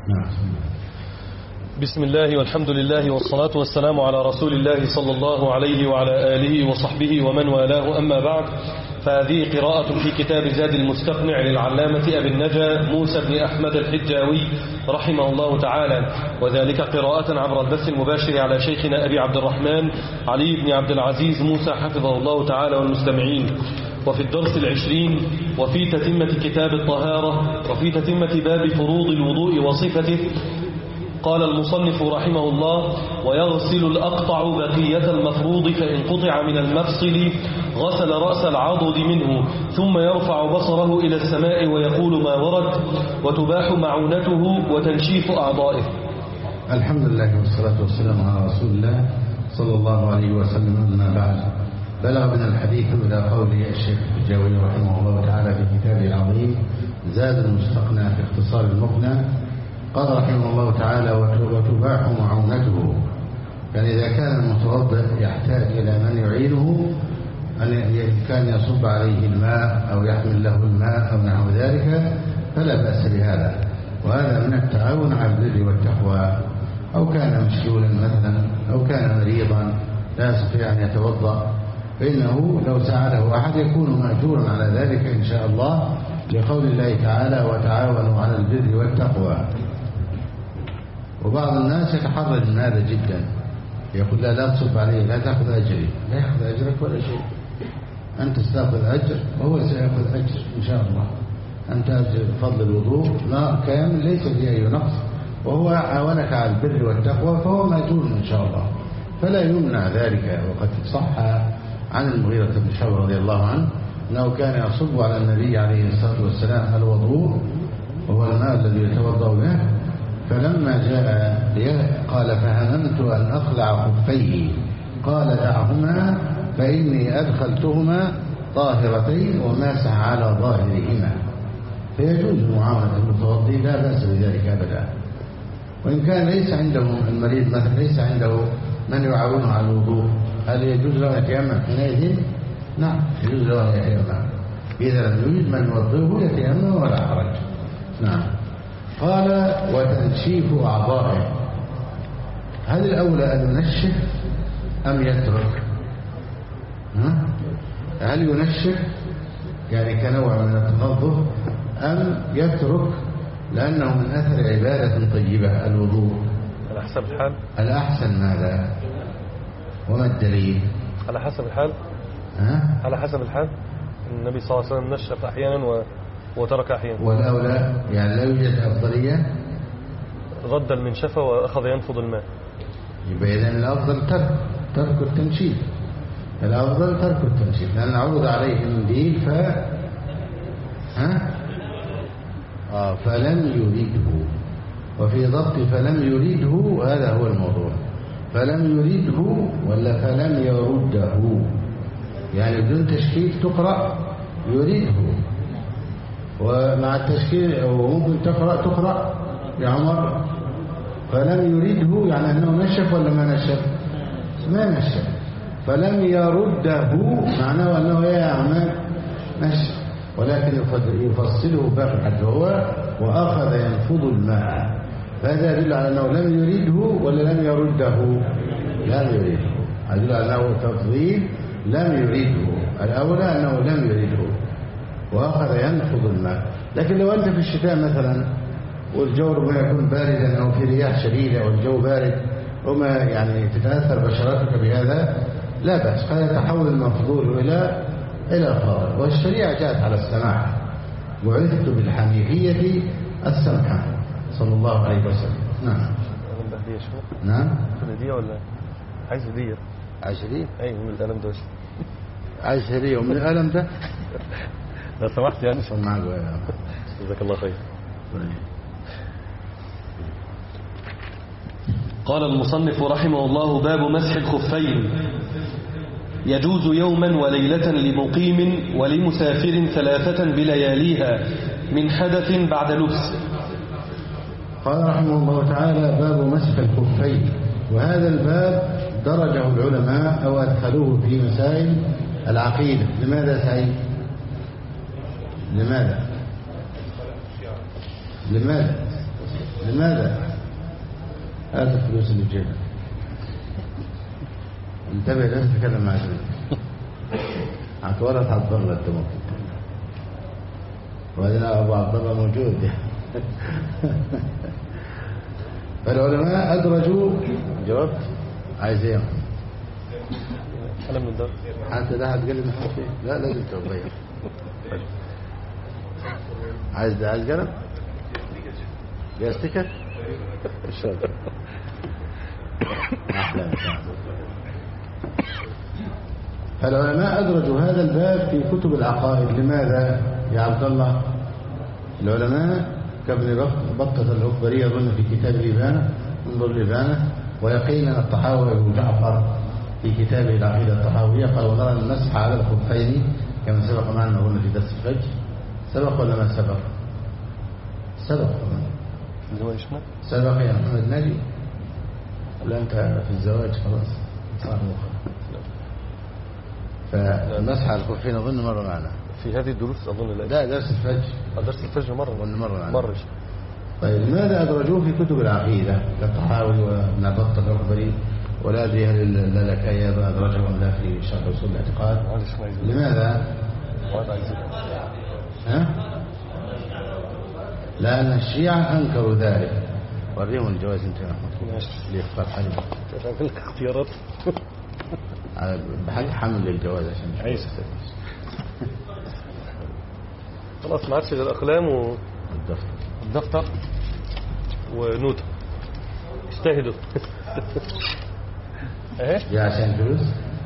بسم الله والحمد لله والصلاة والسلام على رسول الله صلى الله عليه وعلى آله وصحبه ومن والاه، أما بعد، فهذه قراءة في كتاب زاد المستقنع للعلامة أبي النجا موسى بن أحمد الحجاوي رحمه الله تعالى، وذلك قراءة عبر البث المباشر على شيخنا أبي عبد الرحمن علي بن عبد العزيز موسى حفظه الله تعالى والمستمعين. وفي الدرس 20 وفي تتمة كتاب الطهارة وفي تتمة باب فروض الوضوء وصفته، قال المصنف رحمه الله: ويغسل الأقطع بقية المفروض فإن قطع من المفصل غسل رأس العضد منه، ثم يرفع بصره إلى السماء ويقول ما ورد، وتباح معونته وتنشيف أعضائه. الحمد لله والصلاة والسلام على رسول الله صلى الله عليه وسلم. أما بعد، بلغ من الحديث إلى قول الشيخ الحجاوي رحمه الله تعالى في كتابه العظيم زاد المستقنع في اختصار المقنع، قال رحمه الله تعالى: وتباح معونته. يعني إذا كان المتوضئ يحتاج إلى من يعينه، أن كان يصب عليه الماء أو يحمل له الماء أو نحو ذلك، فلا بأس بهذا، وهذا من التعاون على البر والتقوى. أو كان مشلولا مثلا، أو كان مريضا لا يستطيع أن يتوضأ، فإنه لو ساعده أحد يكون مأجورا على ذلك إن شاء الله، لقول الله تعالى: وتعاونوا على البر والتقوى. وبعض الناس يتحرج من هذا جدا، يقول: لا تصب عليه، لا تأخذ أجري. لا يأخذ أجرك ولا شيء، أنت ستأخذ أجر وهو سيأخذ أجر إن شاء الله. أنت أجر فضل الوضوء لا كامل، ليس فيه أي نقص، وهو عاونك على البر والتقوى، فهو مأجور إن شاء الله، فلا يمنع ذلك. وقد صح عن المغيرة بن شعبة رضي الله عنه أنه كان يصب على النبي عليه الصلاة والسلام الوضوء، وهو الماء الذي يتوضأ به، فلما جاء قال: فهممت أن أخلع خفيه، قال: دعهما فإني أدخلتهما طاهرتين وماسح على ظاهرهما. فيجوز معاونة المتوضي، لا بأس بذلك أبدا. وإن كان ليس عنده المريض مثلا، ليس عنده من يعاونه على الوضوء، هل يجوز له يتيمم حينئذ؟ نعم، يجوز له يتيمم. إذا لم يوجد من يوضيه يتيمم ولا حرج. نعم. قال: وتنشيف أعضائه. هل الأولى أن ينشف أم يترك؟ هل ينشف يعني كنوع من التنظف، أم يترك لأنه من أثر عبادة طيبة الوضوء؟ على حسب الحال. الأحسن ماذا؟ وما الدليل؟ على حسب الحال. على حسب الحال. النبي صلى الله عليه وسلم نشف أحيانا وترك أحيانا. والأولى يعني لا يوجد أفضلية، غض المنشفة وأخذ ينفض الماء. يبقى إذن الأفضل ترك التنشيف. الأفضل ترك التنشيف، لأن عرض عليه منديل فلم يريده. وفي ضبط فلم يريده هذا هو الموضوع. فلم يريده ولا فلم يرده؟ يعني بدون تشكيل تقرأ يريده، ومع التشكيل وممكن تقرأ يا عمر فلم يريده، يعني أنه نشف ولا ما نشف؟ ما نشف. فلم يرده معناه أنه يعمل نشف، ولكن يفصله باقي الحديث هو وأخذ ينفض الماء. فهذا يدل على أنه لم يريده ولا لم يرده؟ لم يريده. يدل على أنه تفضيل لم يريده. الأولى أنه لم يريده وأخذ ينفض الماء. لكن لو أنت في الشتاء مثلا والجو ربما يكون باردا أو في رياح شديدة والجو بارد وما يعني تتأثر بشرتك بهذا، لا بأس، قد يتحول المفضول إلى فاضل. والشريعة جاءت على السماح، بعثت بالحنيفية السمحة صلى الله عليه وسلم. نعم. نعم. هدية ولا عايز هدية؟ عايز هدية؟ أي من الألم ده. عايز هدية ومن الألم ده؟ لو سمحت يعني. صل معك. جزاك الله خير. قال المصنف رحمه الله: باب مسح الخفين. يجوز يوما وليلة لمقيم ولمسافر 3 بلياليها من حدث بعد لبس. قال رحمه الله تعالى: باب مسح الخفين. وهذا الباب درجه العلماء أو أدخلوه في مسائل العقيدة. لماذا سعيد؟ لماذا؟ لماذا؟ هذا الفلوس اللي بجيبها. انتبه لا تتكلم مع زميلك. ولا تعبر له انت ممكن. وبعدين ابو عبد الله موجود. فالعلماء ادرجوا. جاوبت؟ عايز ايه؟ انا من الدار حتى ده هتقلب محل فيه. لا لازم تغير. عايز قلم؟ يا ستيكر؟ الشغل احلى. فالعلماء أدرجوا هذا الباب في كتب العقائد. لماذا يا عبد الله؟ العلماء كابن بطة الأكبري يظن في كتاب الإبانة، انظر الإبانة، ويقينا الطحاوي أبو جعفر في كتابه العقيدة الطحاوية قال ونرى المسح على الخفين كما سبق معنا هنا في درس الفجر. سبق ولا ما سبق؟ سبق. سبق يا محمد ناجي ولا أنت في الزواج خلاص صار مخرج؟ فالمسح على الخفين أظن مرة معنا في هذه الدروس أظن. لا درس الفجر. درس الفجر مرة معنا. مرة. طيب لماذا أدرجوه في كتب العقيدة كالطحاوي وابن بطة الأكبري ولا أدري هل اللالكائي أيضا أدرجهم لا في شرح أصول الاعتقاد؟ لماذا؟ لأن الشيعة أنكروا ذلك. وريهم الجواز انت يا محمد ليختار حلم اختيارات بحق حمل الجواز عشان عيسى خلاص ما عادش غير الأقلام والدفتر ونوتة. اجتهدوا. يا عشان فلوس.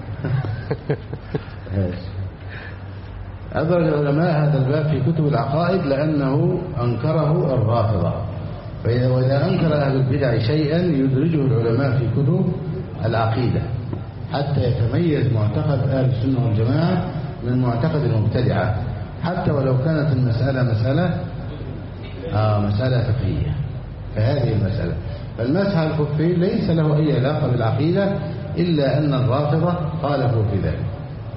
أدرج العلماء هذا الباب في كتب العقائد لأنه أنكره الرافضة. وإذا أنكر أهل البدع شيئا يدرجه العلماء في كتب العقيدة حتى يتميز معتقد أهل السنة والجماعة من معتقد المبتدعة، حتى ولو كانت المسألة مسألة فقهية فهذه المسألة. فالمسح على الخفين ليس له أي علاقة بالعقيدة إلا أن الرافضة خالفوا في ذلك.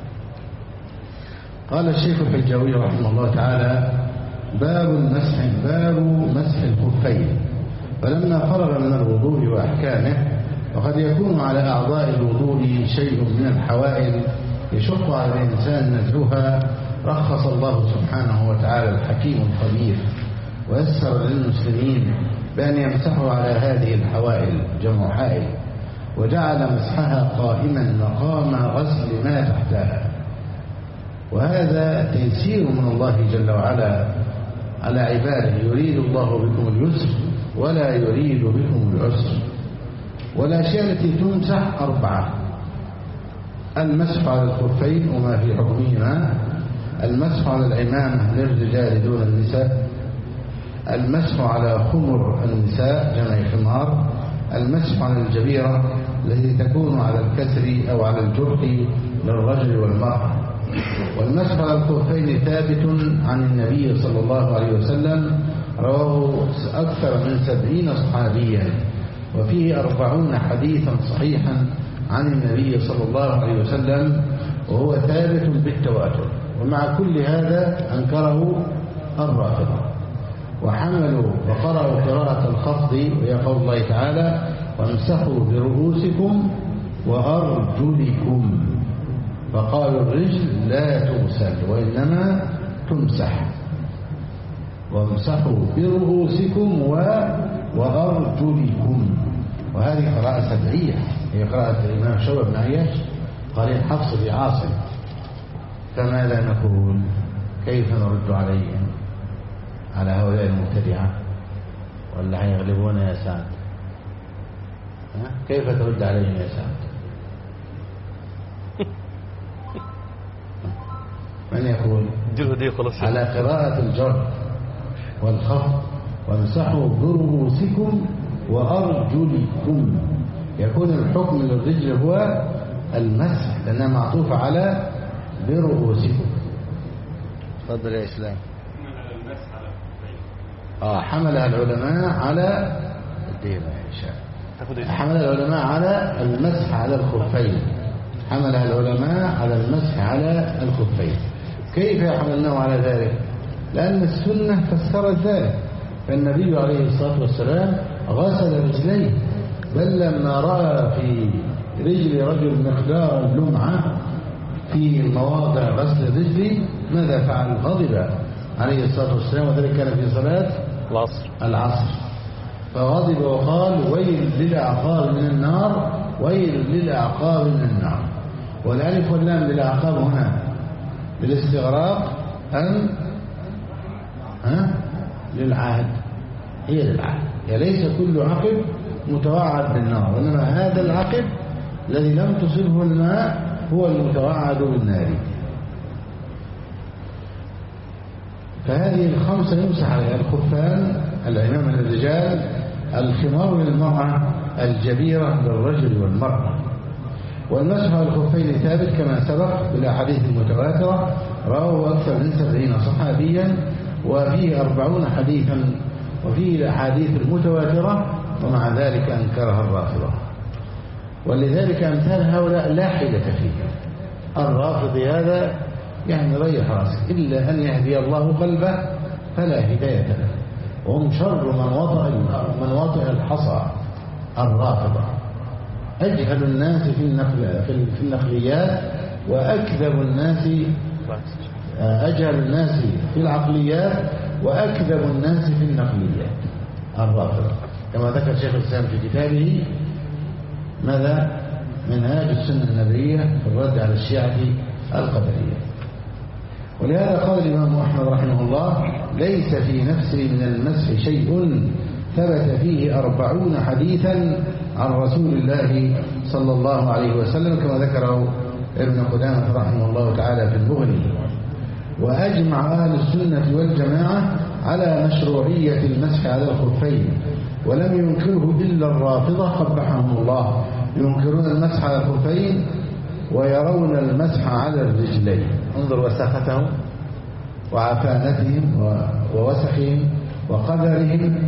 قال الشيخ الحجاوي رحمه الله تعالى باب مسح الخفين. فلما فرغ من الوضوء وأحكامه وقد يكون على أعضاء الوضوء شيء من الحوائل يشق على الإنسان نزعها، رخص الله سبحانه وتعالى الحكيم الخبير ويسر للمسلمين بأن يمسحوا على هذه الحوائل جمع حائل، وجعل مسحها قائما مقام غسل ما تحتها. وهذا تيسير من الله جل وعلا على عباده. يريد الله بكم اليسر ولا يريد بكم العسر. والأشياء التي تمسح 4: المسح على الخفين وما في حكمهما، المسح على العمامة للرجال دون النساء، المسح على خمر النساء جمع خمار، المسح على الجبيرة التي تكون على الكسر أو على الجرح للرجل والمرأة. والمسح على الخفين ثابت عن النبي صلى الله عليه وسلم، رواه أكثر من 70 صحابيا، وفيه 40 حديثا صحيحا عن النبي صلى الله عليه وسلم، وهو ثابت بالتواتر. ومع كل هذا أنكره الرافضة وحملوا وقرأوا قراءة الخفض، وهي قول الله تعالى وامسحوا برؤوسكم وأرجلكم، فقالوا الرجل لا تغسل وإنما تمسح. وامسحوا برؤوسكم وأرجلكم، وهذه قراءة سبعية، هي قراءة الإمام شعبة بن عياش قال حفص بعاصم. فماذا نقول؟ كيف نرد عليهم على هؤلاء المبتدعة؟ ولا هيغلبون يا سعد؟ كيف ترد عليهم يا سعد؟ من يقول؟ على قراءة الجر والخفض وامسحوا برؤوسكم وأرجلكم، يكون الحكم للرجل هو المسح لأنها معطوفة على برؤوسكم. تفضل يا إسلام. حملها العلماء على حمل العلماء على المسح على الخفين. حملها العلماء على المسح على الخفين. كيف يحملناه على ذلك؟ لأن السنة فسرت ذلك. فالنبي عليه الصلاة والسلام غسل رجليه، بل لما رأى في رجل رجل مقدار اللمعة في مواضع غسل الرجل ماذا فعل؟ غضب عليه الصلاة والسلام، وذلك كان في صلاة العصر، فغضب وقال: ويل للأعقاب من النار، ويل للأعقاب من النار. والألف واللام للأعقاب هنا للاستغراق أم للعهد؟ هي للعهد، يعني ليس كل عقب متوعد بالنار، وإنما هذا العقب الذي لم تصبه الماء هو المتوعد بالنار. فهذه الخمسة يمسح عليها: الخفان، العمامة للرجال، الخمار للمرأة، الجبيرة للرجل والمرأة. والمسح على الخفين ثابت كما سبق بالأحاديث المتواترة، رواه أكثر من 70 صحابيا، وفيه 40 حديثا، وفيه الأحاديث المتواترة، ومع ذلك أنكرها الرافضة. ولذلك أمثال هؤلاء لا حيلة فيه. الرافض هذا يعني ريح راسك، إلا أن يهدي الله قلبه فلا هداية له، وهم شر من وطئ الحصى. الرافضة أجهل الناس في النقليات، وأكذب الناس، أجهل الناس في العقليات، وأكذب الناس في النقليات. الرافضة كما ذكر شيخ الإسلام في كتابه ماذا؟ منهاج السنة النبوية في الرد على الشيعة القدرية. ولهذا قال الإمام أحمد رحمه الله: ليس في نفسي من المسح شيء ثبت فيه 40 حديثا عن رسول الله صلى الله عليه وسلم، كما ذكره ابن قدامة رحمه الله تعالى في المغني. وأجمع أهل السنة والجماعة على مشروعية المسح على الخفين، ولم ينكره إلا الرافضة قبحهم الله، ينكرون المسح على الخفين ويرون المسح على الرجلين. انظر وساختهم وعفانتهم ووسخهم وقدرهم،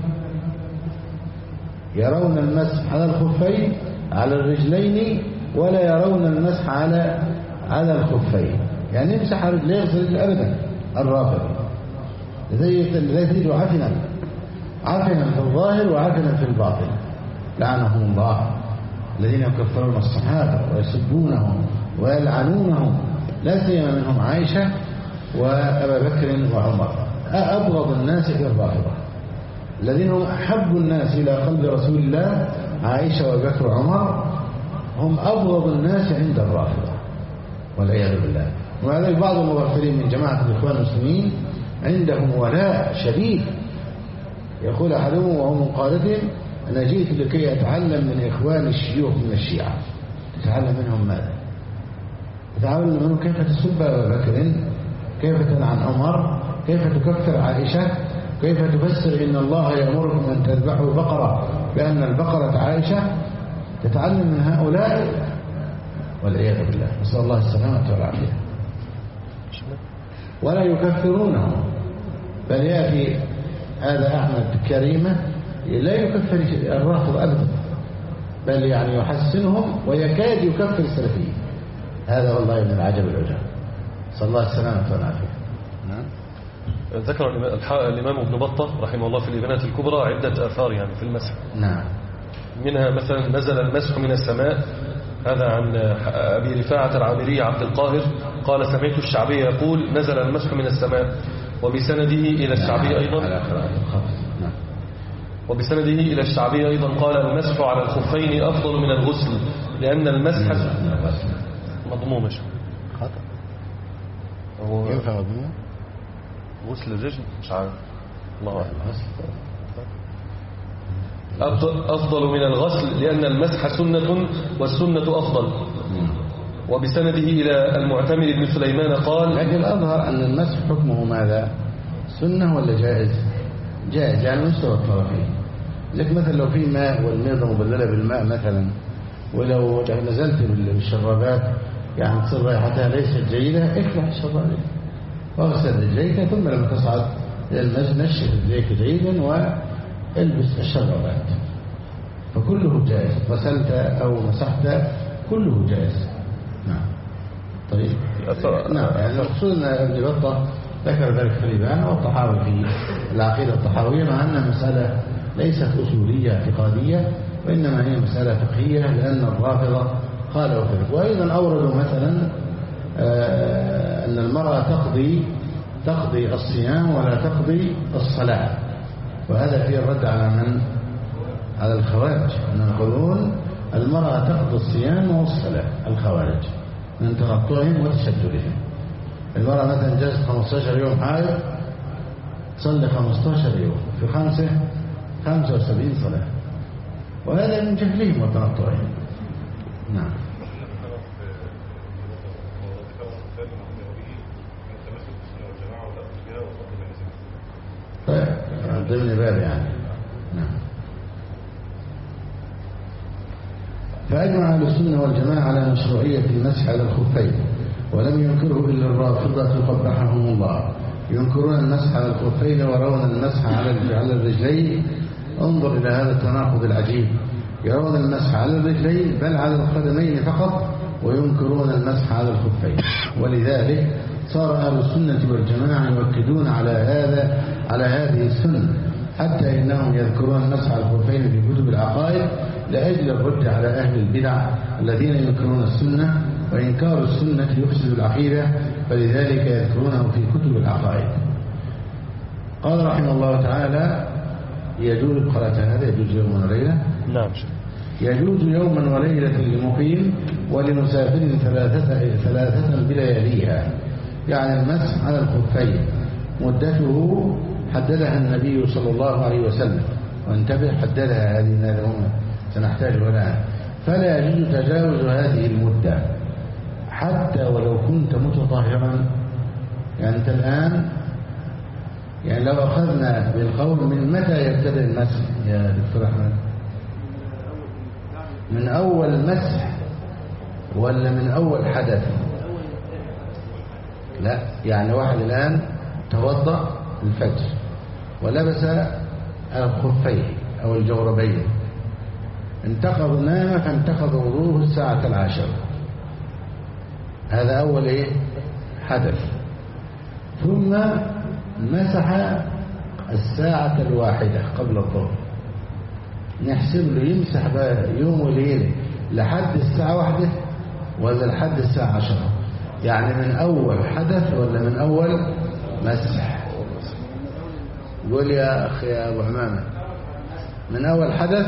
يرون المسح على الخفين على الرجلين ولا يرون المسح على الخفين، يعني يمسح على رجليه يغسل أبدا. الرافض لذلك تجد عفنا في الظاهر وعفنا في الباطن، لعنهم الله، الذين يكفرون الصحابة ويسبونهم ويلعنونهم، لا سيما منهم عائشة وأبا بكر وعمر. أبغض الناس إلى الرافضة، الذين هم أحب الناس إلى قلب رسول الله، عائشة وأبا بكر وعمر، هم أبغض الناس عند الرافضة والعياذ بالله. وهذا بعض المغفلين من جماعة الإخوان المسلمين عندهم ولاء شديد. يقول أحدهم وهو من قالتهم: أنا جئت لكي أتعلم من إخوان الشيوخ من الشيعة. تتعلم منهم ماذا؟ تتعلم منهم كيف تسب أبا بكر، كيف تلعن عمر، كيف تكفر عائشة، كيف تفسر إن الله يأمركم أن تذبحوا بقرة بأن البقرة عائشة. تتعلم من هؤلاء والعياذ بالله، نسأل الله السلامة والعافية. ولا يكفرونهم، بل يأتي هذا أحمد كريمة لا يكفر الرافض أبدا، بل يعني يحسنهم ويكاد يكفر السلفيين. هذا والله من العجب العجاب، صلى الله السلامة والعافية. ذكر الإمام ابن بطة رحمه الله في الإبانات الكبرى عدة آثار يعني في المسح. نعم. منها مثلا: نزل المسح من السماء، هذا عن أبي رفاعة العامري عبد القاهر قال: سمعت الشعبي يقول: نزل المسح من السماء. وبسنده إلى الشعبي أيضا إلى الشعبي أيضا قال: المسح على الخفين أفضل من الغسل، لأن المسح مضموم. خطأ. ينفع مضموم؟ غسل الرجل مش عارف، الله أعلم. أفضل من الغسل لأن المسح سنة والسنة أفضل. وبسنده إلى المعتمر بن سليمان قال: لكن الأظهر أن المسح حكمه ماذا؟ سنة ولا جائز؟ جائز، يعني مستوى الطرفين. لكن مثلا لو في ماء والميضة مبللة بالماء مثلا، ولو نزلت بالشرابات يعني تصير رائحتها ليست جيدة، افتح الشرابات واغسل رجليك، ثم لما تصعد إلى المسجد نشف رجليك جيدا والبس الشرابات، فكله جائز. غسلت أو مسحت كله جائز. نعم. طيب. نعم. يعني المقصود أن ابن بطة ذكر ذلك في الإبانة، والطحاوي في العقيدة الطحاوية، مع أنها مسألة ليست أصولية اعتقادية، وإنما هي مسألة فقهية، لأن الرافضة قالوا في ذلك. وأيضا أوردوا مثلا أن المرأة تقضي الصيام ولا تقضي الصلاة، وهذا فيه الرد على من؟ على الخوارج، أن يقولون المرأة تقضي الصيام والصلاة، الخوارج من تنطعهم وتشددهم. المرأة مثلا جلست 15 يوم حائض تصلي 15 يوم في 75 صلاة، وهذا من جهلهم وتنطعهم. نعم. طيب ضمن باب يعني. نعم. فأجمع أهل السنة والجماعة على مشروعية المسح على الخفين، ولم ينكره إلا الرافضة قبحهم الله، ينكرون المسح على الخفين ويرون المسح على الرجلين. انظر إلى هذا التناقض العجيب، يرون المسح على الرجلين بل على القدمين فقط، وينكرون المسح على الخفين. ولذلك صار أهل السنة والجماعة يؤكدون على هذه السنة، حتى إنهم يذكرون المسح على الخفين في كتب العقائد لأجل الرد على أهل البدع الذين ينكرون السنة، وإنكار السنة يفسد العقيدة، فلذلك يذكرونه في كتب العقائد. قال رحمه الله تعالى: يجوز قرأت هذا يجوز يوما وليلة. نعم. يجوز يوما وليلة للمقيم ولمسافر ثلاثة بلياليها، يعني المسح على الخفين مدته حددها النبي صلى الله عليه وسلم، وانتبه حددها هذه سنحتاجها الآن، فلا يجوز تجاوز هذه المدة حتى ولو كنت متطهرا. يعني أنت الآن يعني لو أخذنا بالقول من متى يبتدئ المسح يا دكتور أحمد؟ من أول مسح ولا من أول حدث؟ لا، يعني واحد الآن توضأ الفجر ولبس الخفين أو الجوربين، نام فانتقض وضوءه الساعة 10، هذا أول حدث. ثم مسح الساعة 1 قبل الظهر، نحسب له يمسح يوم وليلة لحد الساعة 1 ولا لحد الساعة 10؟ يعني من أول حدث ولا من أول مسح؟ قول يا أخي يا أبو عمامة، من أول حدث.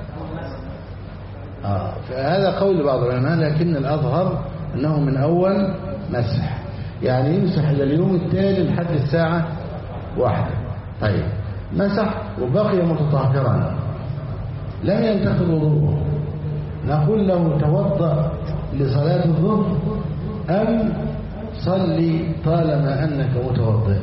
فهذا قول بعض العلماء، لكن الأظهر أنه من أول مسح، يعني يمسح إلى اليوم التالي لحد الساعة 1. طيب مسح وبقي متطهرا لم ينتقض وضوءه، نقول له توضأ لصلاة الظهر أم صلي طالما أنك متوضئ؟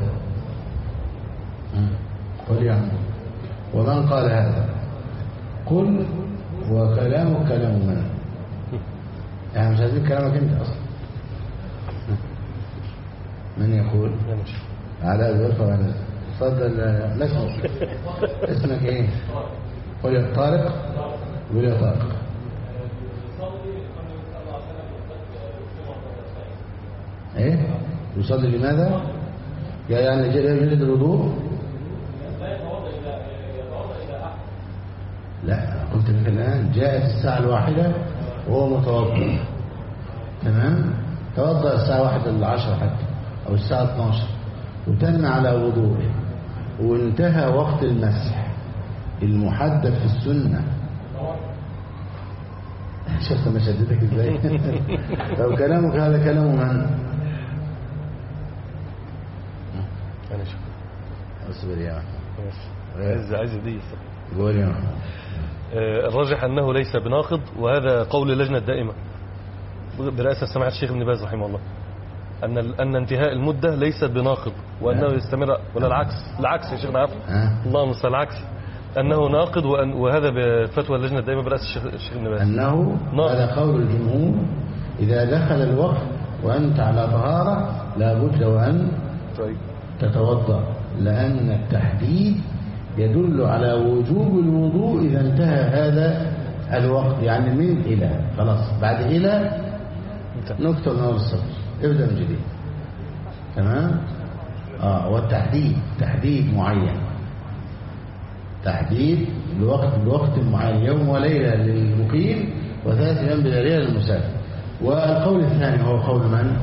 قل يا عم. ومن قال هذا؟ قل وكلامك كلام من؟ يعني مش عايزين كلامك انت اصلا. من يقول؟ على الوفا. تفضل. لا اسمك ايه؟ قل يا طارق. قل يا طارق. ايه يصلي لماذا؟ يعني يجد الوضوء؟ لا، قلت لك الآن جاءت الساعة 1 وهو متوضئ، تمام، توضأ الساعة 1 إلى 10 حتى أو الساعة 12 وتم على وضوءه، وانتهى وقت المسح المحدد في السنة. شفت ما شدتك ازاي؟ لو كلامك هذا كلام من؟ أنا شوف اصبر يا عايز دي. قول يا الراجح أنه ليس بناقض، وهذا قول اللجنة الدائمة برئاسة سماحة الشيخ ابن باز رحمه الله، أن انتهاء المدة ليست بناقض، وأنه يستمر، ولا العكس يا شيخنا، عفوا اللهم صل، العكس، أنه ناقض، وهذا بفتوى اللجنة الدائمة برئاسة الشيخ ابن باز أنه هذا قول الجمهور. إذا دخل الوقت وأنت على طهارة لابد وأن تتوضأ، لأن التحديد يدل على وجوب الوضوء إذا انتهى هذا الوقت، يعني من إلى، خلاص بعد إلى نكتب نور الصدر، ابدأ من جديد، تمام. والتحديد تحديد معين، تحديد بوقت معين، يوم وليلة للمقيم و3 أيام بلياليها للمسافر. والقول الثاني هو قول من؟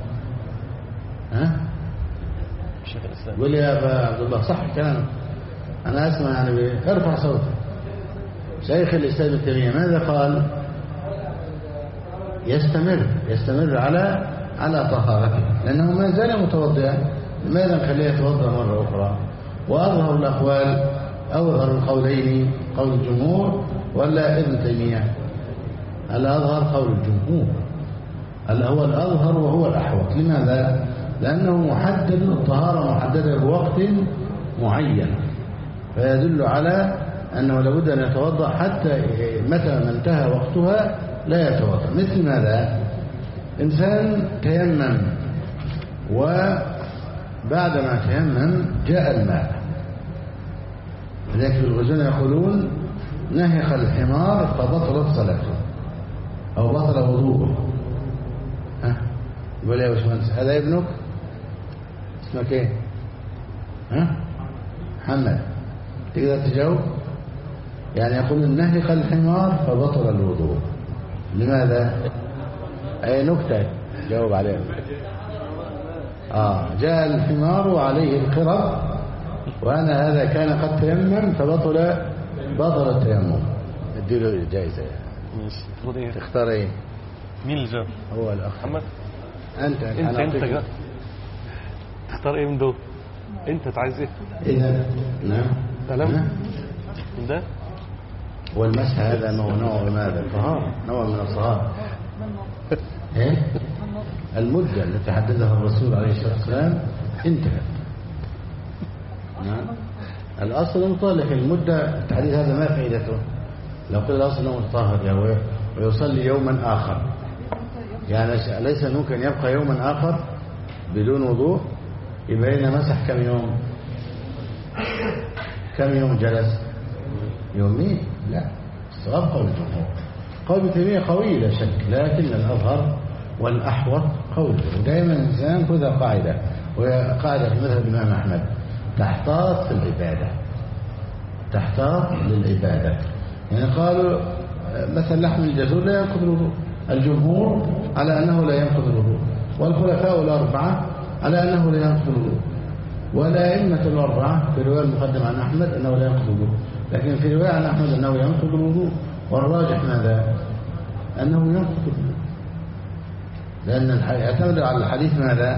شيخ الإسلام. قول يا أبا عبد الله صح كلامك، أنا أسمع يعني ارفع صوتك. شيخ الإسلام ابن تيمية ماذا قال؟ يستمر على طهارته، لأنه ما زال متوضئا، لماذا نخليه يتوضأ مرة أخرى؟ وأظهر الأقوال أو أظهر القولين قول الجمهور ولا ابن تيمية؟ الأظهر قول الجمهور، هو الأظهر وهو الأحوط. لماذا؟ لأنه محدد، الطهارة محددة بوقت معين، فيدل على أنه لابد أن يتوضأ حتى متى ما انتهى وقتها لا يتوضأ. مثل ماذا؟ إنسان تيمم وبعدما تيمم جاء الماء، لذلك في الغزون يقولون نهخ الحمار فبطلت صلاته أو بطل وضوءه. يقول يا باشمهندس هذا ابنك؟ اسمك ايه؟ محمد. تقدر تجاوب؟ يعني يقولون نهخ الحمار فبطل الوضوء. لماذا؟ أي نكتة جاوب عليها. جاء الحمار وعليه القرب، وأنا هذا كان قد تيمم فبطل التيمم. اديله جائزة. تختار ايه؟ مين اللي جاوب؟ هو الأخ محمد. انت جاء. تختار ايه من دول؟ انت عايز ايه؟ اذا نعم كلام ده. والمسح هذا نوع ماذا؟ طهارة، نوع من الطهارة. ايه المدة التي حددها الرسول عليه الصلاة والسلام انتهت. نعم الأصل مطلق، المدة التحديد هذا ما فائدته؟ لو قيل الأصل أنه متطهر ويصلي يوما آخر، يعني ليس ممكن يبقى يوما آخر بدون وضوء، يبقى لنا مسح كم يوم جلس؟ يومين؟ لا، الصواب قول الجمهور. قول ابن تيمية قوي لا شك، لكن الأظهر والأحوط قوله. ودائما الإنسان خذ قاعدة، وهي قاعدة في مذهب الإمام أحمد: تحتاط في العبادة، تحتاط للعبادة. يعني قالوا مثلا لحم الجزور لا ينقض الوضوء، الجمهور على أنه لا ينقض الوضوء، والخلفاء الأربعة على أنه لا ينقض الوضوء، والأئمة الأربعة في رواية المقدم عن أحمد أنه لا ينقض الوضوء، لكن في رواية عن أحمد أنه ينقض الوضوء، والراجح ماذا؟ أنه ينقض الوضوء، لأن يعتمد على الحديث ماذا؟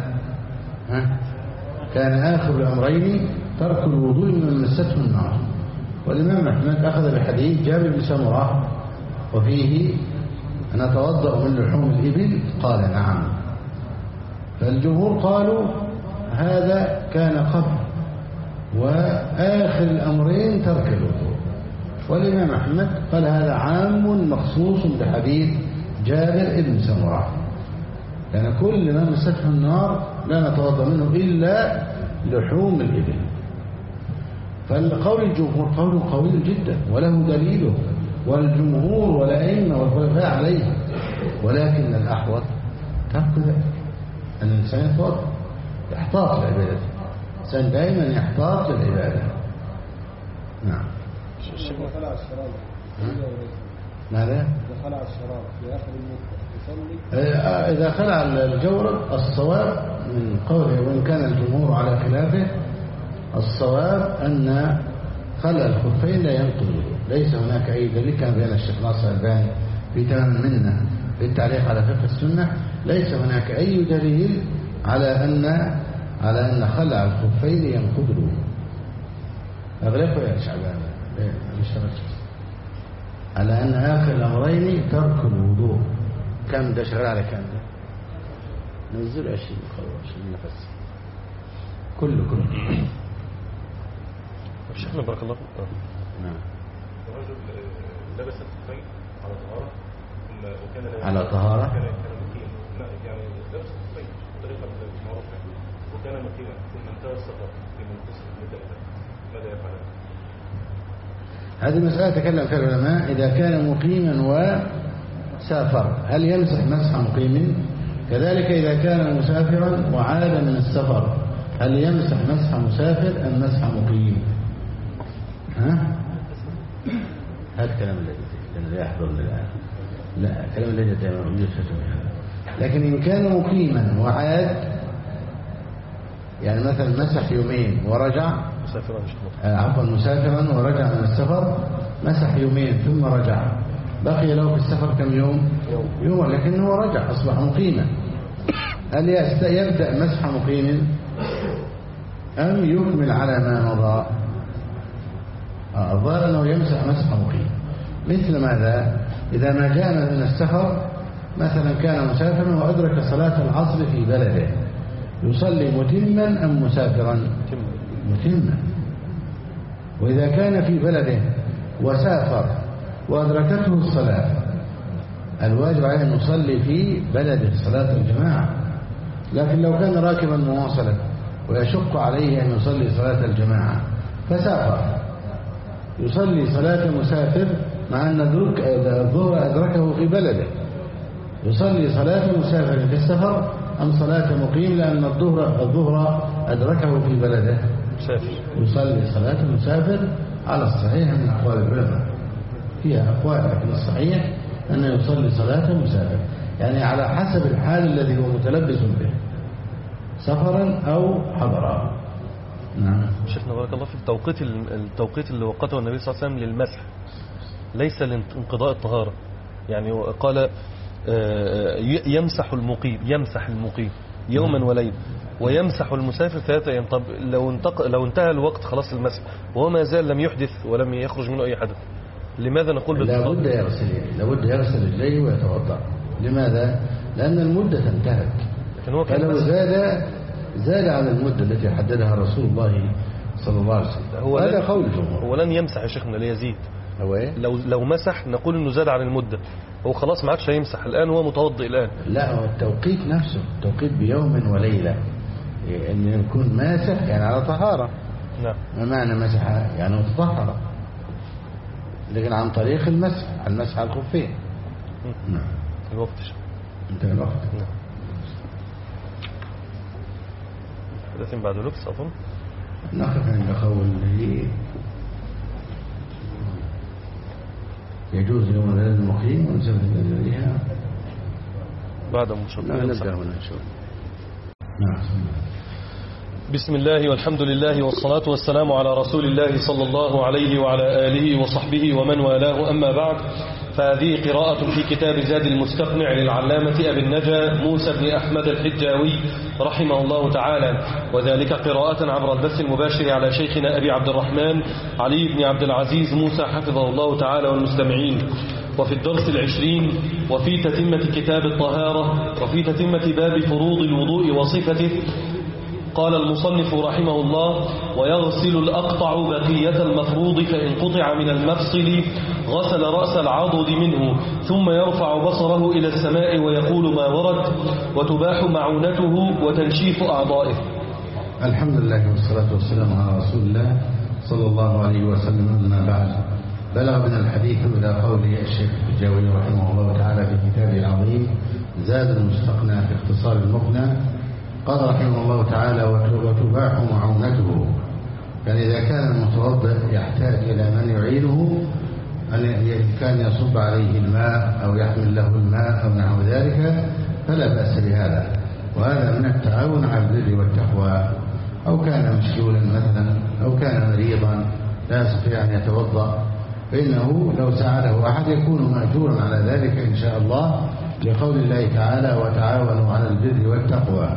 كان آخر الأمرين ترك الوضوء من مسته النار. والإمام أحمد أخذ بحديث جابر بن سمرة وفيه: أنا أتوضأ من لحوم الإبل؟ قال نعم. فالجمهور قالوا هذا كان قبل، وآخر الأمرين ترك الوضوء. والإمام أحمد قال هذا عام مخصوص بحديث جابر بن سمرة، يعني كل ما مسته النار لا نتوضأ منه إلا لحوم الإبل. فالقول الجمهور قول قوي جدا وله دليله، والجمهور والأئمة والخلفاء عليه، ولكن الأحوط ترك ذلك، أن الإنسان يتوضأ، يحتاط لعبادته، الإنسان دائما يحتاط للعبادة. نعم. ماذا؟ إذا خلع الشراب في آخر المدة يصلي؟ إذا خلع الجورب الصواب من قوله، وإن كان الجمهور على خلافه، الصواب أن خلع الخفين لا ينقض الوضوء. ليس هناك أي دليل، كان بين الشيخ ناصر الألباني في تمام منه في التعليق على فقه السنة، ليس هناك أي دليل على أن خلع الخفين ينقض الوضوء. أغلقه يا شعبان على أن آخر الأمرين ترك الوضوء. كم ده شغال على كم ده؟ ننزل 20 نفس كله شيخنا بارك الله فيك. نعم. الرجل لبس الخفين على طهارة كان مقيم، لا يعني لبس الخفين بطريقة معروفة، وكان مقيما ثم انتهى السفر في منتصف المدة، ماذا يفعل؟ هذه مسألة تكلم فيها العلماء. إذا كان مقيما وسافر هل يمسح مسح مقيم؟ كذلك إذا كان مسافرا وعاد من السفر هل يمسح مسح مسافر أم مسح مقيم؟ ها؟ هذا الكلام الذي يحضرني الآن. لا، الكلام الذي يوجد لكن إن كان مقيما وعاد، يعني مثلا مسح يومين ورجع، مسافرا ورجع من السفر، مسح يومين ثم رجع، بقي له في السفر كم يوم؟ يوم، لكنه رجع أصبح مقيما. هل يبدأ مسح مقيم أم يكمل على ما مضى؟ الظاهر أنه يمسح مسح مقيم. مثل ماذا؟ إذا ما جاء من السفر مثلا كان مسافرا وأدرك صلاة العصر في بلده، يصلي متما أم مسافرا؟ متما. وإذا كان في بلده وسافر وأدركته الصلاة، الواجب عليه أن يصلي في بلده صلاة الجماعة. لكن لو كان راكبا مواصلا ويشق عليه أن يصلي صلاة الجماعة فسافر، يصلي صلاة المسافر مع أن الظهر أدركه في بلده. يصلي صلاة المسافر في السفر أم صلاة مقيم، لأن الظهر أدركه في بلده؟ يصلي صلاة المسافر على الصحيح من أقوال العلماء، فيها أقوال، لكن الصحيح أنه يصلي صلاة المسافر، يعني على حسب الحال الذي هو متلبس به، سفرا أو حضرا. نعم. شيخنا بارك الله في التوقيت اللي وقته النبي صلى الله عليه وسلم للمسح ليس لانقضاء الطهارة، يعني قال يمسح المقيم يوما وليلة، ويمسح المسافر 3 أيام. طب لو انتهى الوقت خلاص المسح وهو ما زال لم يحدث ولم يخرج منه أي حدث، لماذا نقول لابد يغسل رجليه ويتوضأ؟ لماذا؟ لأن المدة انتهت. فلو زاد على المدة التي حددها رسول الله صلى الله عليه وسلم، هذا قول الجمهور. هو لن يمسح يا شيخنا، ليزيد. هو إيه؟ لو مسح نقول انه زاد عن المدة، هو خلاص ما عادش هيمسح الآن، هو متوضئ الآن. لا، هو التوقيت نفسه التوقيت بيوم وليلة، أن يكون ماسح يعني على طهارة. نعم. ما معنى مسح؟ يعني متطهرة، لكن عن طريق المسح على الخفين. نعم. الوقت انتهى الوقت. نعم. حدث بعد لبس أظن نقف عند قوله يجوز يوم الليل المقيم ونسبة إليها بعد مشروع. نبدأ هنا إن شاء الله. نعم. بسم الله والحمد لله والصلاة والسلام على رسول الله صلى الله عليه وعلى آله وصحبه ومن والاه، أما بعد، فهذه قراءة في كتاب زاد المستقنع للعلامة أبي النجا موسى بن أحمد الحجاوي رحمه الله تعالى، وذلك قراءة عبر البث المباشر على شيخنا أبي عبد الرحمن علي بن عبد العزيز موسى حفظه الله تعالى والمستمعين. وفي الدرس 20 وفي تتمة كتاب الطهارة وفي تتمة باب فروض الوضوء وصفته، قال المصنف رحمه الله: ويغسل الأقطع بقية المفروض فإن قطع من المفصل غسل رأس العضد منه، ثم يرفع بصره إلى السماء ويقول ما ورد، وتباح معونته وتنشيف أعضائه. الحمد لله والصلاة والسلام على رسول الله صلى الله عليه وسلم. أما بعد، بلغ من الحديث إلى قوله الشيخ الحجاوي رحمه الله تعالى في كتابه العظيم زاد المستقنع في اختصار المقنع، قال رحمه الله تعالى: وتباح معونته. يعني إذا كان المتوضئ يحتاج إلى من يعينه، أن كان يصب عليه الماء أو يحمل له الماء أو نحو ذلك، فلا بأس بهذا، وهذا من التعاون على البر والتقوى. أو كان مشلولا مثلا أو كان مريضا لا يستطيع أن يتوضأ، فإنه لو ساعده أحد يكون مأجورا على ذلك إن شاء الله، لقول الله تعالى: وتعاونوا على البر والتقوى.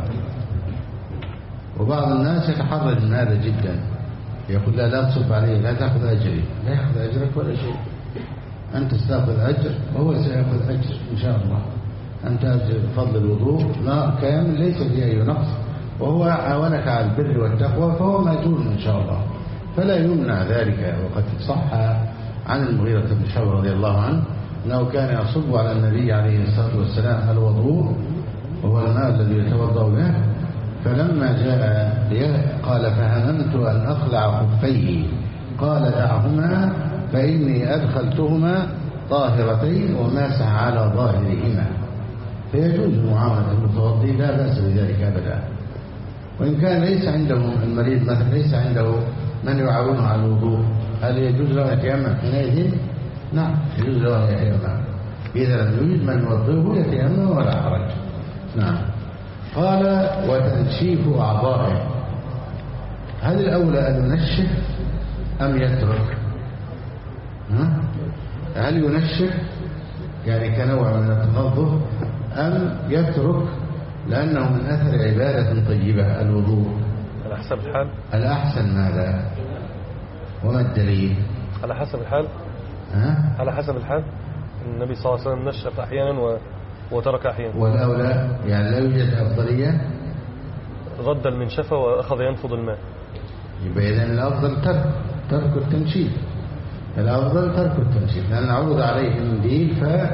وبعض الناس يتحرج من هذا جدا، يقول: لا تصب عليه، لا تأخذ أجري. لا يأخذ أجرك ولا شيء، أنت ستأخذ أجر وهو سيأخذ أجر إن شاء الله. أنت أجر فضل الوضوء ما كامل ليس فيه أي نقص، وهو عاونك على البر والتقوى، فهو مأجور إن شاء الله، فلا يمنع ذلك. وقد صح عن المغيرة بن شعبة رضي الله عنه أنه كان يصب على النبي عليه الصلاة والسلام الوضوء، وهو الماء الذي يتوضأ به، فلما جاء قال: فهممت أن أخلع خفيه، قال: دعهما فإني أدخلتهما طاهرتين وماسح على ظاهرهما. فيجوز معاونة المتوضي، لا بأس بذلك أبدا. وإن كان ليس عنده المريض مثلا ليس عنده من يعاونه على الوضوء، هل يجوز له أن يتيمم حينئذ؟ نعم يجوز له أن يتيمم. إذا لم يوجد من يوضئه يتيمم ولا حرج. نعم. قال وتنشيف أعضائه، هل الأولى أن ينشف أم يترك؟ هل ينشف يعني كنوع من التنظف أم يترك لأنه من أثر عبادة طيبة الوضوء؟ على حسب الحال. الأحسن ماذا؟ وما الدليل؟ على حسب الحال. على حسب الحال. النبي صلى الله عليه وسلم نشف أحيانا وترك أحيانا. والأولى يعني لا يوجد أفضلية؟ رد المنشفة وأخذ ينفض الماء. يبقى إذن الأفضل ترك التنشيف. الأفضل ترك التنشيف لأن عرض عليه المنديل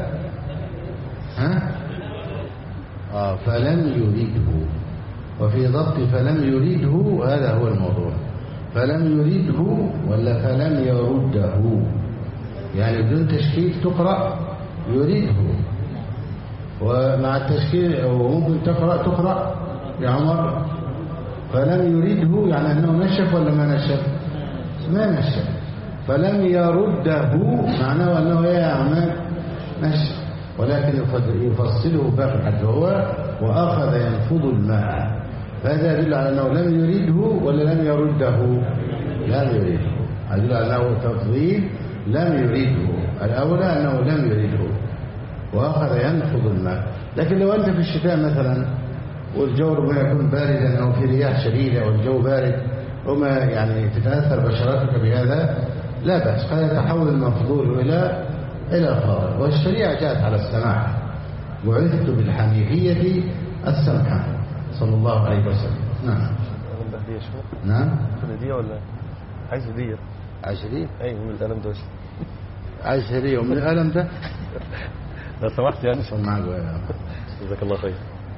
فلم يريده. وفي ضبط فلم يريده هذا هو الموضوع. فلم يريده ولا فلم يرده؟ يعني بدون تشكيل تقرأ يريده، ومع التشكيل وممكن تقرأ يا عمر فلم يريده يعني أنه نشف ولا ما نشف؟ ما نشف. فلم يرده معناه أنه يا عمال نشف، ولكن يفصله باقي الحد هو وأخذ ينفض الماء. فهذا يدل على أنه لم يريده ولا لم يرده؟ لم يريده. يدل على أنه تفضيل لم يريده. الأولى أنه لم يريده وأخذ ينفض الماء. لكن لو أنت في الشتاء مثلا والجو ربما يكون باردا أو في رياح شديدة والجو بارد وما يعني تتأثر بشرتك بهذا لا بأس، قد يتحول المفضول إلى الفاضل. والشريعة جاءت على السماح، وعثت بالحنيفية السمحة صلى الله عليه وسلم. نعم. نعم. هدية ولا عايز هدية؟ عايز هدية؟ أي من الألم ده. عايز هدية ومن الألم ده؟ لو سمحت يعني. معك جزاك الله خير.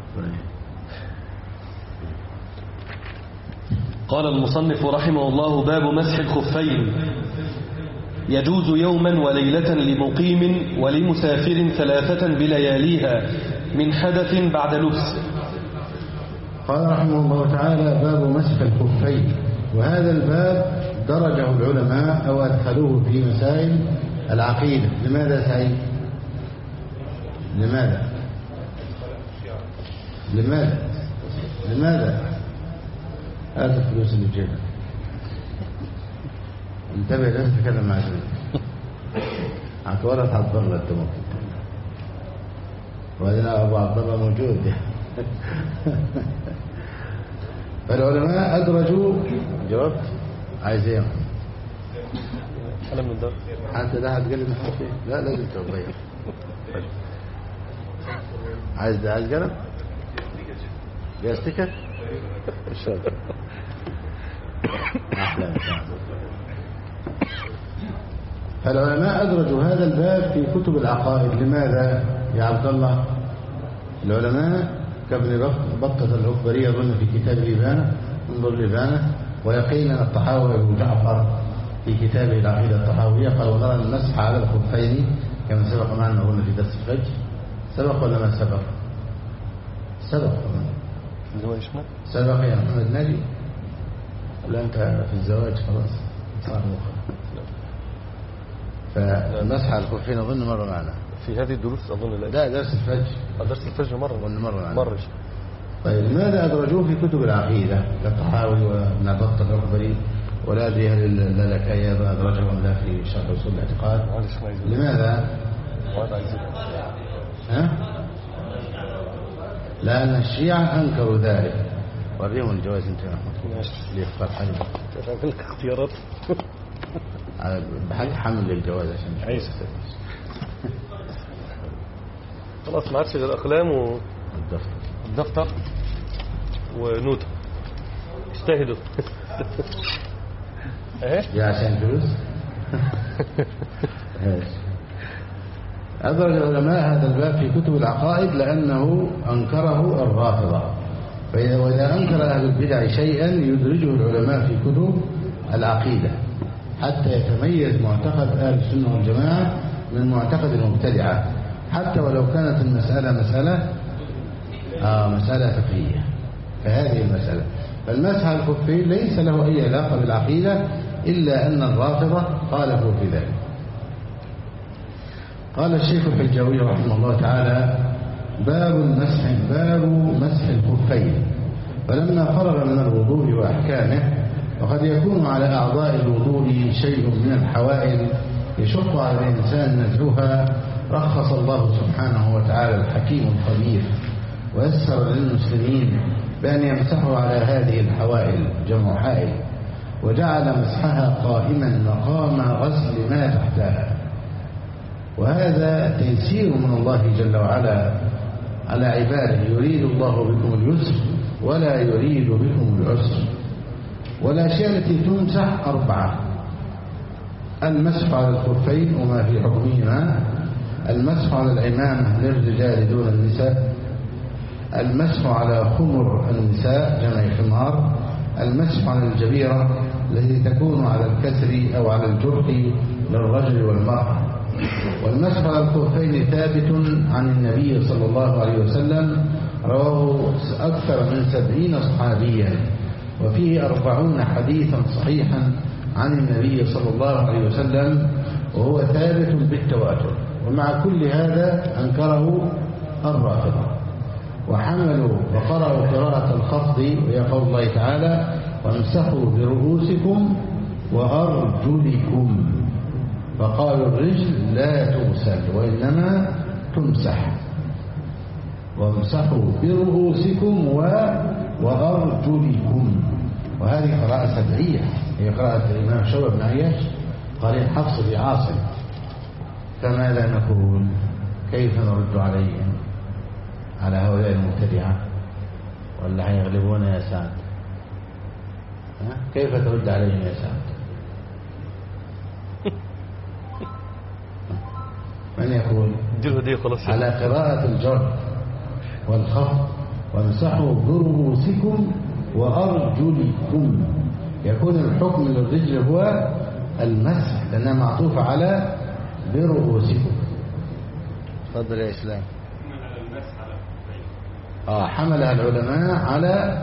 قال المصنف رحمه الله: باب مسح الخفين. يجوز يوما وليلة لمقيم ولمسافر 3 بلياليها من حدث بعد لبس. قال رحمه الله تعالى: باب مسح الخفين. وهذا الباب درجه العلماء أو أدخلوه في مسائل العقيدة. لماذا سعيد؟ لماذا هذا الفلوس اللي بجيبها؟ انتبه لا تتكلم مع زميلك ولا تعبر له الدموع. وبعدين أبو عبد الله موجود. فالعلماء أدرجوا. جاوبت؟ عايز ايه؟ أنا من الدار حتى ده هتقلب فيه؟ لا لازم تغير. عايز قلم؟ جاي ستيكر؟ أحلى. فالعلماء أدرجوا هذا الباب في كتب العقائد. لماذا يا عبد الله؟ العلماء كابن بطة الأكبري يظن في كتاب الإبانة، انظر الإبانة، ويقينا الطحاوي أبو جعفر في كتابه العقيدة الطحاوية قال: ونرى المسح على الخفين كما سبق معنا قلنا في درس الفجر. سبق ولا ما سبق؟ سبق. سبق يا محمد ناجي ولا أنت في الزواج خلاص صار مخ؟ فالمسح على الخفين أظن مرة معنا في هذه الدروس. أظن لا درس الفجر. درس الفجر مرة معنا. طيب لماذا أدرجوه في كتب العقيدة كالطحاوي وابن بطة الأكبري؟ ولا أدري هل اللالكائي أيضا أدرجهم لا في شرح أصول الاعتقاد؟ لماذا؟ لأن الشيعة أنكروا ذلك. وريهم الجواز انت ليفقر حلم اختيارات بحق حمل للجواز عشان عيش. خلاص ما عادش غير أقلام والدفتر ونوتة. اجتهدوا. يا عشان فلوس. أدرج العلماء هذا الباب في كتب العقائد لأنه أنكره الرافضة. وإذا أنكر أهل البدع شيئا يدرجه العلماء في كتب العقيدة حتى يتميز معتقد أهل السنة والجماعة من معتقد المبتدعة، حتى ولو كانت المسألة مسألة فقهية. فهذه المسألة فالمسح على الخفين ليس له أي علاقة بالعقيدة، إلا أن الرافضة خالفوا في ذلك. قال الشيخ الحجاوي رحمه الله تعالى: باب مسح الخفين. فلما فرغ من الوضوء وأحكامه، وقد يكون على أعضاء الوضوء شيء من الحوائل يشق على الإنسان نزعها، رخص الله سبحانه وتعالى الحكيم الخبير ويسر للمسلمين بأن يمسحوا على هذه الحوائل، جمع حائل، وجعل مسحها قائما مقام غسل ما تحتها. وهذا تيسير من الله جل وعلا على عباده، يريد الله بكم اليسر ولا يريد بكم العسر. والأشياء التي تمسح 4: المسح على الخفين وما في حكمهما، المسح على العمامة للرجال دون النساء، المسح على خمر النساء جمع خمار، المسح على الجبيرة التي تكون على الكسر أو على الجرح للرجل والمرأة. والمسح على الخفين ثابت عن النبي صلى الله عليه وسلم، رواه أكثر من 70 صحابيا، وفيه 40 حديثا صحيحا عن النبي صلى الله عليه وسلم، وهو ثابت بالتواتر. ومع كل هذا أنكره الرافضة وحملوا وقرأوا قراءة الخفض، وهي قول الله تعالى: وامسحوا برؤوسكم وأرجلكم. فقالوا الرجل لا تغسل وإنما تمسح. وامسحوا برؤوسكم وأرجلكم. وهذه قراءة سبعية، هي قراءة الإمام شعبة بن عياش قال حفص في عاصم. فماذا نقول؟ كيف نرد عليهم، على هؤلاء المبتدعة؟ ولا هيغلبون يا سعد؟ كيف ترد عليهم يا سعد؟ من يقول؟ على قراءة الجر والخفض: وامسحوا برؤوسكم وأرجلكم، يكون الحكم للرجل هو المسح لأنها معطوفة على برؤوسكم. تفضل يا إسلام. حملها العلماء على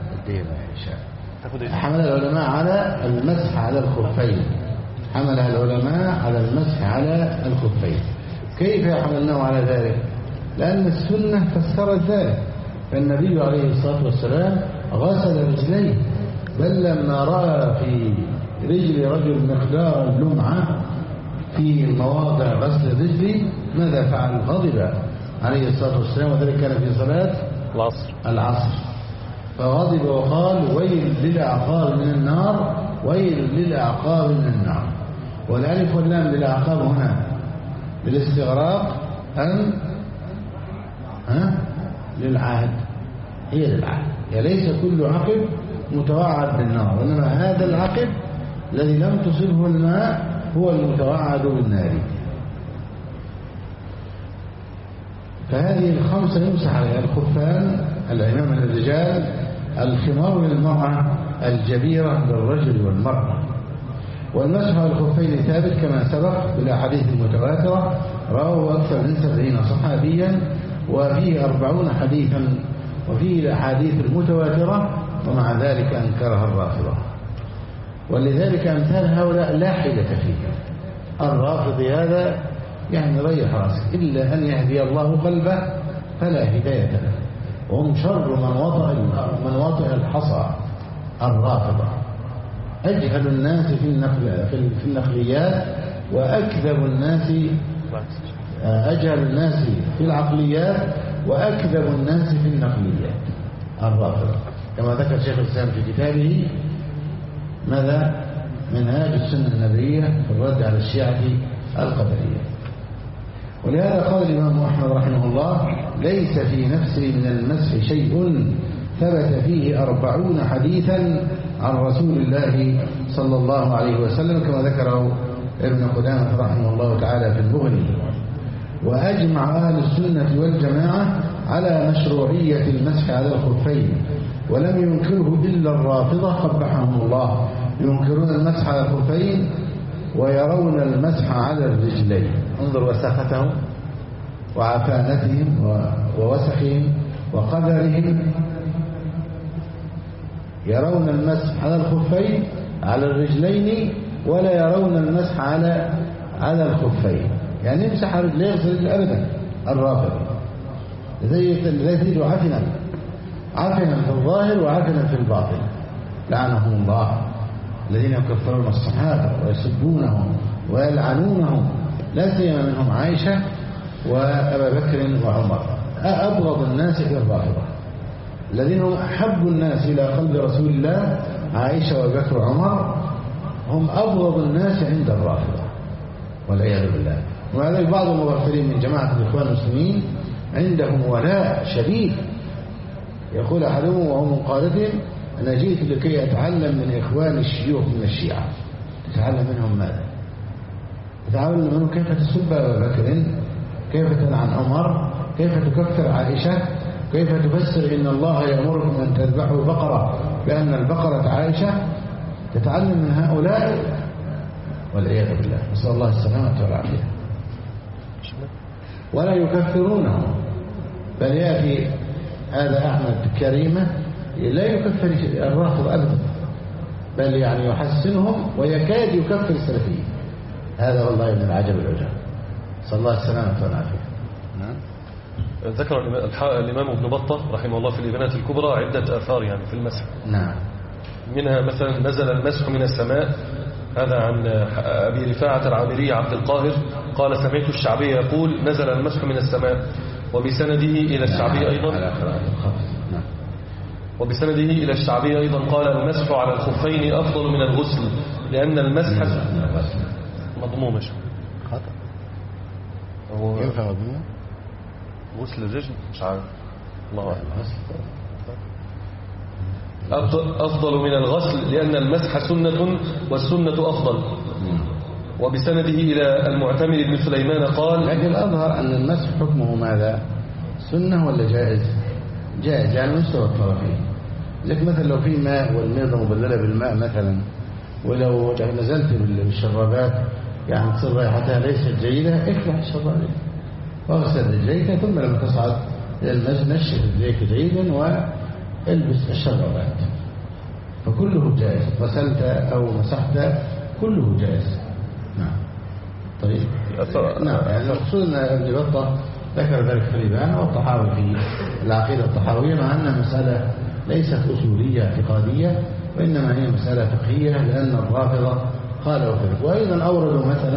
حملها العلماء على المسح على الخفين. حملها العلماء على المسح على الخفين. كيف حملناه على ذلك؟ لأن السنة فسرت ذلك، فالنبي عليه الصلاة والسلام غسل رجليه، بل لما رأى في رجل رجل مقدار اللمعة في مواضع غسل الرجل ماذا فعل؟ غضب عليه الصلاة والسلام، وذلك كان في صلاة العصر، فغضب وقال: ويل للأعقاب من النار، ويل للأعقاب من النار. والألف واللام للأعقاب هنا للاستغراق أم للعهد؟ هي للعهد، ليس كل عقب متوعد بالنار، وإنما هذا العقب الذي لم تصبه الماء هو المتوعد بالنار. فهذه الخمسة يمسح عليها: الخفان، العمامة للرجال، الخمار للمرأة، الجبيرة للرجل والمرأة. والمسح على الخفين ثابت كما سبق بالأحاديث المتواترة، رواه أكثر من 70 صحابيا، وفيه 40 حديثا، وفيه الأحاديث المتواترة، ومع ذلك أنكرها الرافضة. ولذلك أمثال هؤلاء لا حيلة فيه. الرافض هذا يعني ريح راسك، إلا أن يهدي الله قلبه فلا هداية له، وهم شر من وطئ الحصى. الرافضة أجهل الناس في النقليات، وأكذب الناس، أجهل الناس في العقليات، وأكذب الناس في النقليات. الرافضة كما ذكر شيخ الإسلام في كتابه ماذا؟ منهاج السنة النبوية في الرد على الشيعة القدرية. ولهذا قال الإمام أحمد رحمه الله: ليس في نفسي من المسح شيء ثبت فيه 40 حديثا عن رسول الله صلى الله عليه وسلم، كما ذكره ابن قدامة رحمه الله تعالى في المغني. وأجمع أهل السنة والجماعة على مشروعية المسح على الخفين، ولم ينكره إلا الرافضة قبحهم الله، ينكرون المسح على الخفين ويرون المسح على الرجلين. انظر وساختهم وعفانتهم ووسخهم وقدرهم. يرون المسح على الخفين على الرجلين ولا يرون المسح على الخفين. يعني يمسح رجليه يغسل رجل أبدا. الرافضة زي تجد عفنا في الظاهر وعفنا في الباطن لعنهم الله، الذين يكفرون الصحابة ويسبونهم ويلعنونهم، لا سيما منهم عائشة وأبا بكر وعمر. أبغض الناس إلى الرافضة، الذين هم أحب الناس إلى قلب رسول الله عائشة وأبا بكر وعمر، هم أبغض الناس عند الرافضة والعياذ بالله. وهذا بعض المغفلين من جماعة الإخوان المسلمين عندهم ولاء شديد. يقول أحدهم وهو من قالتهم: أنا جئت لكي أتعلم من إخوان الشيوخ من الشيعة. تتعلم منهم ماذا؟ تتعلم منهم كيف تسب أبا بكر، كيف تلعن عمر، كيف تكفر عائشة، كيف تفسر إن الله يأمركم أن تذبحوا بقرة بأن البقرة عائشة. تتعلم من هؤلاء والعياذ بالله، نسأل الله السلامة والعافية. ولا يكفرونهم، بل يأتي هذا أحمد كريمة لا يكفر الرافض أبدا، بل يعني يحسنهم ويكاد يكفر السلفيين. هذا والله من العجب العجاب، صلى الله السلامة والعافية. ذكر الإمام ابن بطة رحمه الله في الإبانات الكبرى عدة آثار يعني في المسح. نعم. منها مثلا نزل المسح من السماء، هذا عن أبي رفاعة العامري عبد القاهر قال: سمعت الشعبي يقول: نزل المسح من السماء. وبسنده إلى الشعبي أيضا قال: المسح على الخفين أفضل من الغسل لأن المسح مضموم. خطأ. كيف مضموم؟ غسل الرجل مش عارف، الله أعلم. أفضل من الغسل لأن المسح سنة والسنة أفضل. وبسنده إلى المعتمر بن سليمان قال: لكن الأظهر أن المسح حكمه ماذا؟ سنة ولا جائز؟ جائز، يعني مستوى الطرفين. لكن مثلا لو في ماء والميضة مبللة بالماء مثلا، ولو نزلت بالشرابات يعني تصير رائحتها ليست جيدة، افتح الشرابات واغسل رجليك، ثم لما تصعد إلى المسجد نشف رجليك جيدا والبس الشرابات، فكله جائز. غسلت أو مسحت كله جائز. نعم. طيب. نعم. يعني المقصود أن ابن بطة ذكر ذلك في الإبانة والطحاوي في العقيدة الطحاوية، مع أنها مسألة ليست أصولية اعتقادية، وإنما هي مسألة فقهية، لأن الرافضة قالوا ذلك. وأيضا أوردوا مثلا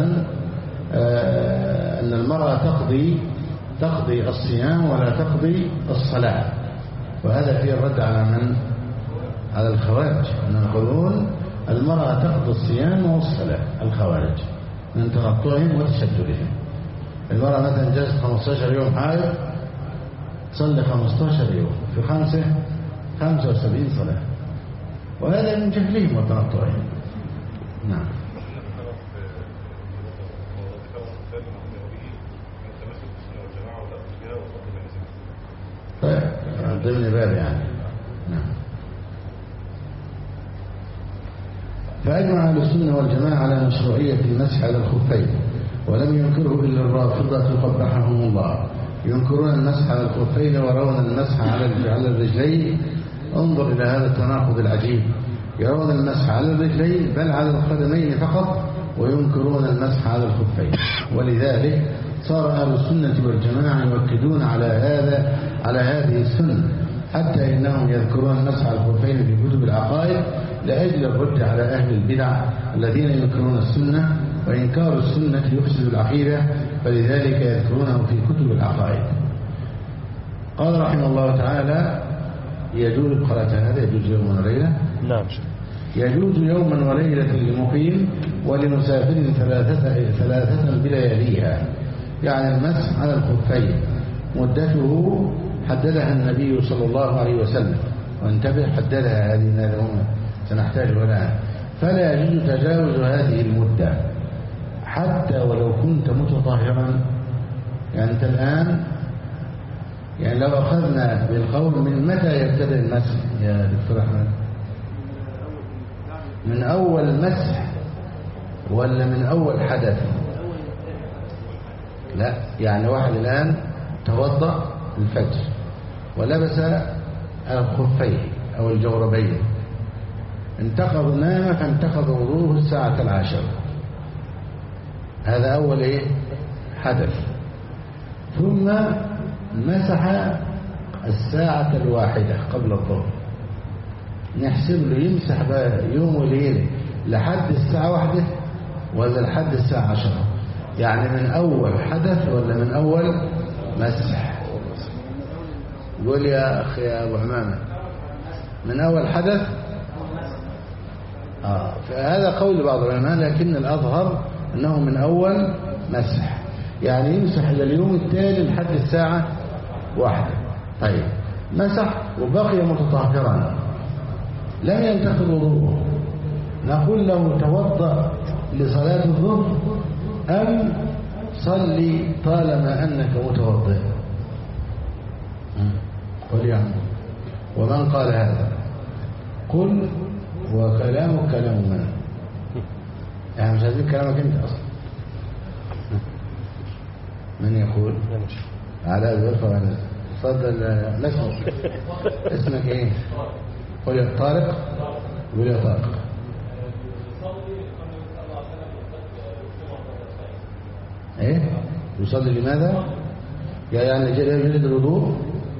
أن المرأة تقضي الصيام ولا تقضي الصلاة، وهذا فيه الرد على من؟ على الخوارج، أنهم يقولون المرأة تقضي الصيام والصلاة. الخوارج من تنطعهم وتشددهم. المرأة مثلا جلست 15 يوم حائض تصلي 15 يوم في 75 صلاة، وهذا من جهلهم وتنطعهم. نعم. طيب ضمن باب يعني. نعم. فأجمع أهل السنة والجماعة على مشروعية المسح على الخفين، ولم ينكره إلا الرافضة قبحهم الله. ينكرون المسح على الخفين ويرون المسح على الرجلين. انظر إلى هذا التناقض العجيب، يرون المسح على الرجلين بل على القدمين فقط، وينكرون المسح على الخفين. ولذلك صار أهل السنة والجماعة يؤكدون على هذه السنة، حتى إنهم يذكرون المسح على الخفين في كتب العقائد لأجل الرد على أهل البدع الذين ينكرون السنة، وإنكار السنة يفسد العقيدة، فلذلك يذكرونه في كتب العقائد. قال رحمه الله تعالى: يجوز قرأت هذا يجوز يوم وليلة. نعم. يجوز يوما وليلة للمقيم ولمسافر ثلاثة بلياليها، يعني المسح على الخفين مدته حددها النبي صلى الله عليه وسلم، وانتبه حددها هذه سنحتاج لها، فلا يجوز تجاوز هذه المدة حتى ولو كنت متطهرا. يعني أنت الآن يعني لو أخذنا بالقول من متى يبتدئ المسح يا دكتور أحمد؟ من أول مسح ولا من أول حدث؟ لا، يعني واحد الآن توضأ الفجر ولبس الخفين أو الجوربين، نام فانتقض وضوءه الساعة 10. هذا أول إيه؟ حدث. ثم مسح الساعة 1 قبل الظهر. نحسب له يمسح بقى يوم وليلة لحد الساعة 1 ولا لحد الساعة 10؟ يعني من أول حدث ولا من أول مسح؟ قول يا أخي يا أبو عمامة، من أول حدث. فهذا قول بعض العلماء، لكن الأظهر أنه من أول مسح، يعني يمسح إلى اليوم التالي لحد الساعة 1. طيب مسح وبقي متطهرا لم ينتقض وضوءه، نقول له توضأ لصلاة الظهر أم صلي طالما أنك متوضئ؟ قل يا عم. ومن قال هذا؟ قل وكلامك كلام من؟ يعني مش عايزين كلامك انت اصلا. من يقول؟ علاء بيرفع عن تفضل. لا اسمك ايه؟ قل يا طارق. قل يا طارق. ايه يصلي لماذا؟ يعني يجلد الوضوء؟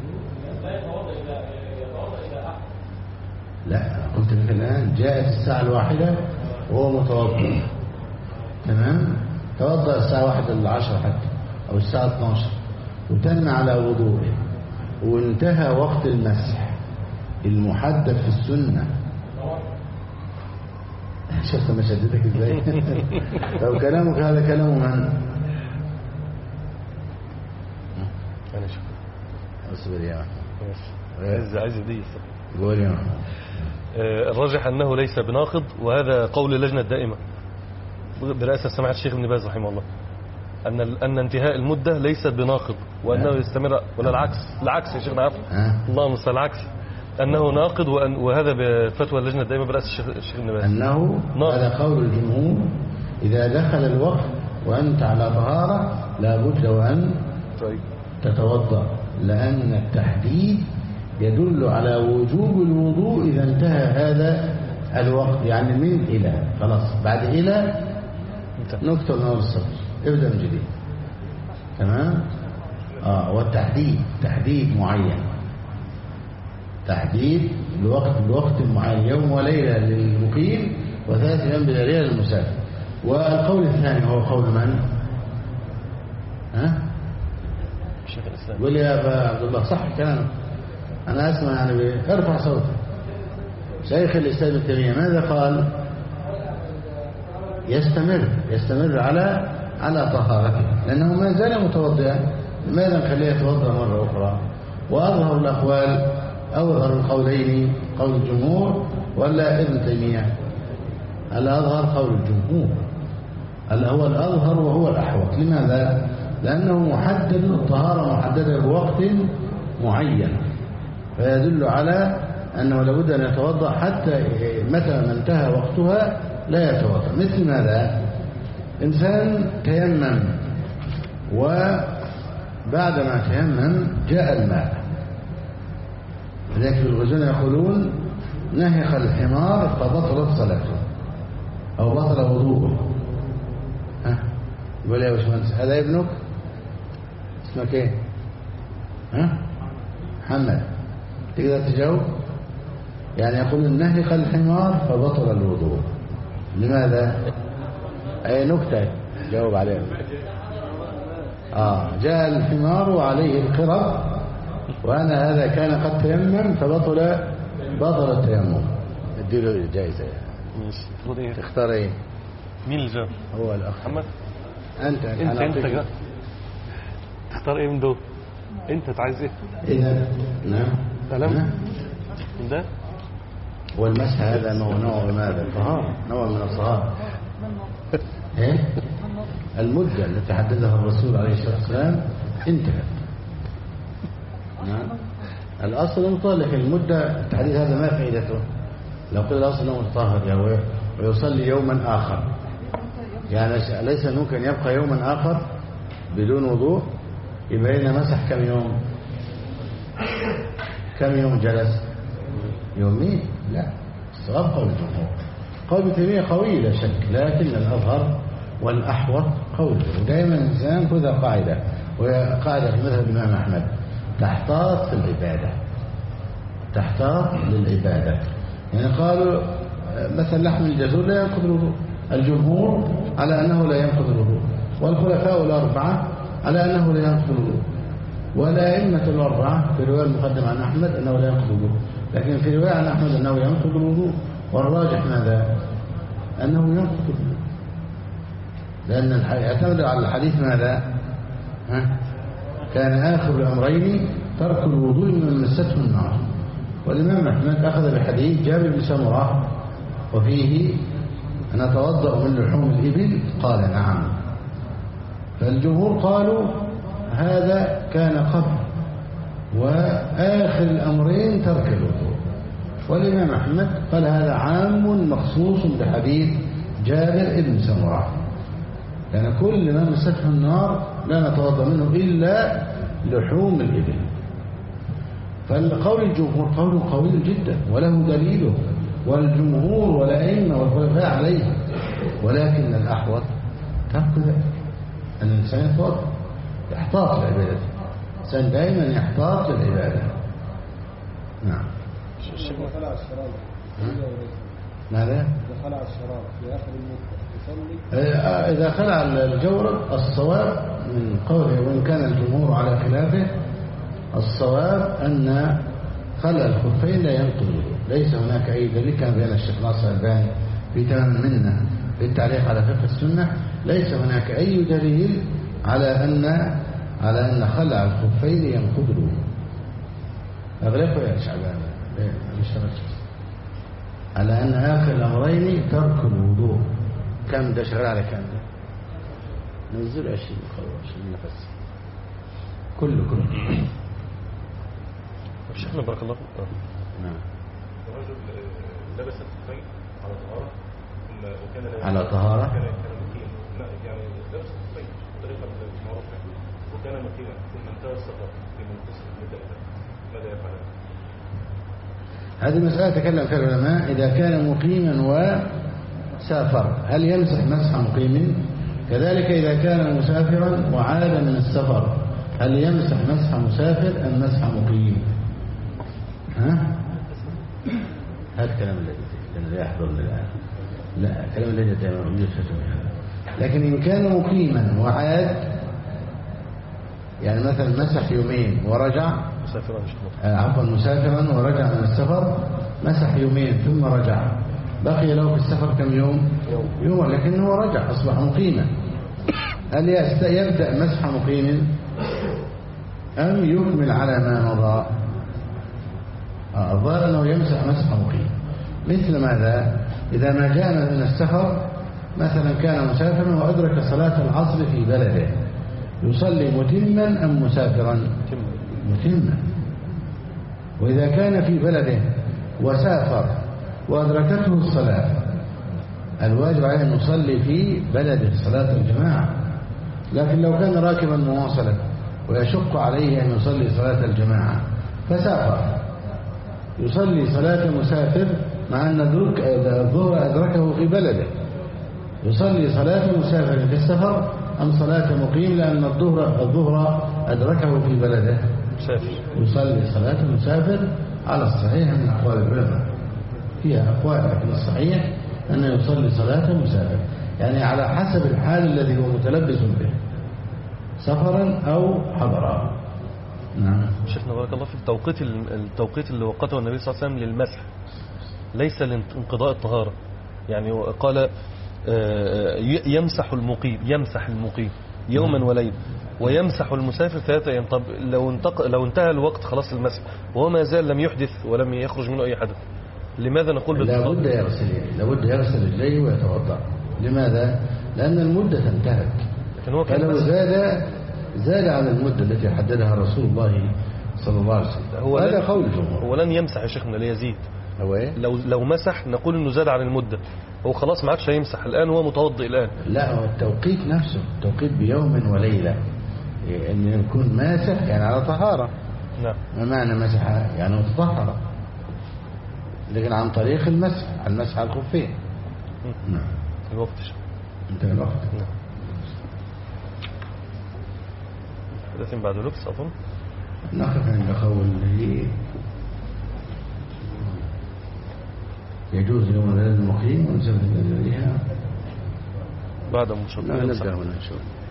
لا قلت لك الآن جاءت الساعة 1 وهو متوضئ، تمام، توضأ الساعة 1 إلا 10 حتى أو الساعة 12 وتم على وضوءه وانتهى وقت المسح المحدد في السنة. شفت ما شدتك ازاي؟ لو كلامك هذا كلام من؟ أنا شوف اصبر يا عايز دي. قول يا الراجح أنه ليس بناقض، وهذا قول اللجنة الدائمة برئاسة سماحة الشيخ ابن باز رحمه الله، أن انتهاء المدة ليست بناقض وأنه يستمر، ولا العكس يا شيخنا عفوا اللهم صل العكس، أنه ناقض وهذا بفتوى اللجنة الدائمة برئاسة الشيخ ابن باز أنه هذا قول الجمهور. إذا دخل الوقت وأنت على طهارة لابد وأن تتوضأ، لأن التحديد يدل على وجوب الوضوء إذا انتهى هذا الوقت، يعني من إلى، خلاص بعد إلى نكتب نور الصدر ابدأ من جديد، تمام. والتحديد تحديد معين، تحديد الوقت معين، يوم وليلة للمقيم وثلاث أيام بليلة للمسافر. والقول الثاني هو قول من؟ شيخ الإسلام. قول يا أبا عبد الله صح كلامك، أنا أسمع يعني ارفع صوتك. شيخ الإسلام ابن تيمية ماذا قال؟ يستمر على طهارته لأنه ما زال متوضئا، لماذا نخليه يتوضأ مرة أخرى؟ وأظهر الأقوال أو أظهر القولين قول الجمهور ولا ابن تيمية؟ الأظهر قول الجمهور، هو الأظهر وهو الأحوط. لماذا؟ لأنه محدد، الطهارة محددة بوقت معين، فيدل على أنه لابد أن يتوضأ حتى متى ما انتهى وقتها لا يتوضأ. مثل ماذا؟ إنسان تيمم وبعدما تيمم جاء الماء، لذلك في الغزون يقولون نهخ الحمار فبطلت صلاته أو بطل وضوءه. يقول يا باشمهندس هذا ابنك اسمك ايه؟ محمد، تقدر تجاوب؟ يعني يقولون نهخ الحمار فبطل الوضوء، لماذا؟ أي نكتة جاوب عليها. جاء الحمار وعليه القرب وأنا هذا كان قد تيمم فبطل التيمم. اديله الجائزة. تختار ايه؟ مين اللي جاوب؟ هو الأخ محمد. انت جاء. تختار ايه من دول؟ انت عايز ايه؟ إذا نعم سلام ده. والمسح هذا نوع ماذا؟ طهارة، نوع من الطهارة. ايه؟ المدة التي حددها الرسول عليه الصلاة والسلام انتهت. نعم. الأصل مطلق المدة، التحديد هذا ما فائدته؟ لو قيل الأصل أنه متطهر ويصلي يوما آخر، يعني ليس ممكن يبقى يوما آخر بدون وضوء، يبقى هنا مسح كم يوم جلس؟ يومين؟ لا، والصواب قول الجمهور. قول ابن تيمية قوي لا شك، لكن الأظهر والأحوط قوله. ودائما الإنسان خذ قاعدة، وهي قاعدة في مذهب الإمام أحمد: تحتاط في العبادة، تحتاط للعبادة. يعني قالوا مثلا لحم الجزور لا ينقض الوضوء، الجمهور على أنه لا ينقض الوضوء، والخلفاء الأربعة على أنه لا ينقض الوضوء، والأئمة الأربعة في رواية المقدمة عن أحمد أنه لا ينقض الوضوء، لكن في رواية عن أحمد أنه ينقض الوضوء، والراجح ماذا؟ أنه ينقض الوضوء، لأن يعتمد على الحديث ماذا؟ كان آخر الأمرين ترك الوضوء من مسته النار. والإمام أحمد أخذ بحديث جابر بن سمرة وفيه: أنا أتوضأ من لحوم الإبل؟ قال: نعم. فالجمهور قالوا هذا كان قبل، وآخر الأمرين ترك الوضوء. والإمام أحمد قال هذا عام مخصوص بحديث جابر بن سمرة، يعني كل ما مسته النار لا نتوضأ منه إلا لحوم الإبل. فالقول الجمهور قول قوي جدا وله دليله، والجمهور والأئمة والخلفاء عليه، ولكن الأحوط ترك ذلك، أن الإنسان يتوضأ، يحتاط للعبادة، الإنسان دائما يحتاط للعبادة. نعم. خلع الشراب ماذا؟ إذا خلع الشراب في آخر المدة يصلي؟ إذا خلع الجورب الصواب من قوله، وإن كان الجمهور على خلافه، الصواب أن خلع الخفين لا ينقض الوضوء. ليس هناك أي دليل، كان بين الشيخ ناصر الألباني في تمام منه في التعليق على فقه السنة، ليس هناك أي دليل على أن خلع الخفين ينقض الوضوء. أغلقوا يا شعبان على أن آخر الأمرين ترك الوضوء. كم ده شغال على كم ده؟ نزل 20 نفس كله شيخنا بارك الله فيك. نعم. الرجل لبس الخفين على طهارة وكان على طهارة كان مقيم، لا يعني لبس الخفين بطريقة معروفة، وكان مقيما ثم انتهى السفر في منتصف المدة، ماذا يفعل؟ هذه مسألة تكلم فيها العلماء. إذا كان مقيما وسافر هل يمسح مسح مقيم؟ كذلك إذا كان مسافرا وعاد من السفر هل يمسح مسح مسافر أم مسح مقيم؟ هذا الكلام الذي لا يحضرني الآن، لا الكلام الذي يوجد. لكن إن كان مقيما وعاد، يعني مثلا مسح يومين ورجع، مسافرا ورجع من السفر، مسح يومين ثم رجع، بقي له في السفر كم يوم؟ يوم، لكنه رجع أصبح مقيما. هل يبدأ مسح مقيم أم يكمل على ما مضى؟ الظاهر أنه يمسح مسح مقيم. مثل ماذا؟ إذا ما جاء من السفر مثلا كان مسافرا وأدرك صلاة العصر في بلده، يصلي متما أم مسافرا؟ متما. وإذا كان في بلده وسافر وأدركته الصلاة، الواجب عليه أن يصلي في بلده صلاة الجماعة. لكن لو كان راكبا مواصلا ويشق عليه أن يصلي صلاة الجماعة فسافر، يصلي صلاة مسافر مع أن الظهر أدركه في بلده. يصلي صلاة مسافر في السفر أم صلاة مقيم؟ لأن الظهر أدركه في بلده، يصلي صلاة مسافر على الصحيح من أقوال العلماء. فيها أقوال، لكن الصحيح أنه يصلي صلاة مسافر، يعني على حسب الحال الذي هو متلبس به، سفرا أو حضرا. نعم. شيخنا بارك الله في التوقيت اللي وقته النبي صلى الله عليه وسلم للمسح ليس لانقضاء الطهارة، يعني قال يمسح المقيم يوما وليلة، ويمسح المسافر 3 أيام. طب لو انتهى الوقت خلاص المسح وهو ما زال لم يحدث ولم يخرج منه أي حدث، لماذا نقول لابد يغسل رجليه ويتوضأ؟ لماذا؟ لأن المدة انتهت، فلو زاد عن المدة التي حددها رسول الله صلى الله عليه وسلم هذا قول الجمهور. هو لن يمسح يا شيخنا ليزيد. هو إيه؟ لو مسح نقول انه زاد عن المدة، هو خلاص ما عادش هيمسح الآن، هو متوضئ الآن. لا، هو التوقيت نفسه التوقيت بيوم وليلة، ان يكون ماسح يعني على طهارة. نعم. ما معنى مسح؟ يعني متطهرة. لكن عن طريق المسح على الخفين. نعم. الوقت انتهى الوقت. حدث بعد لبس أظن. نقف عند قوله يجوز يوم العيد المقيم ونسبة إليها بعد مشروع. نبدأ هنا إن شاء الله.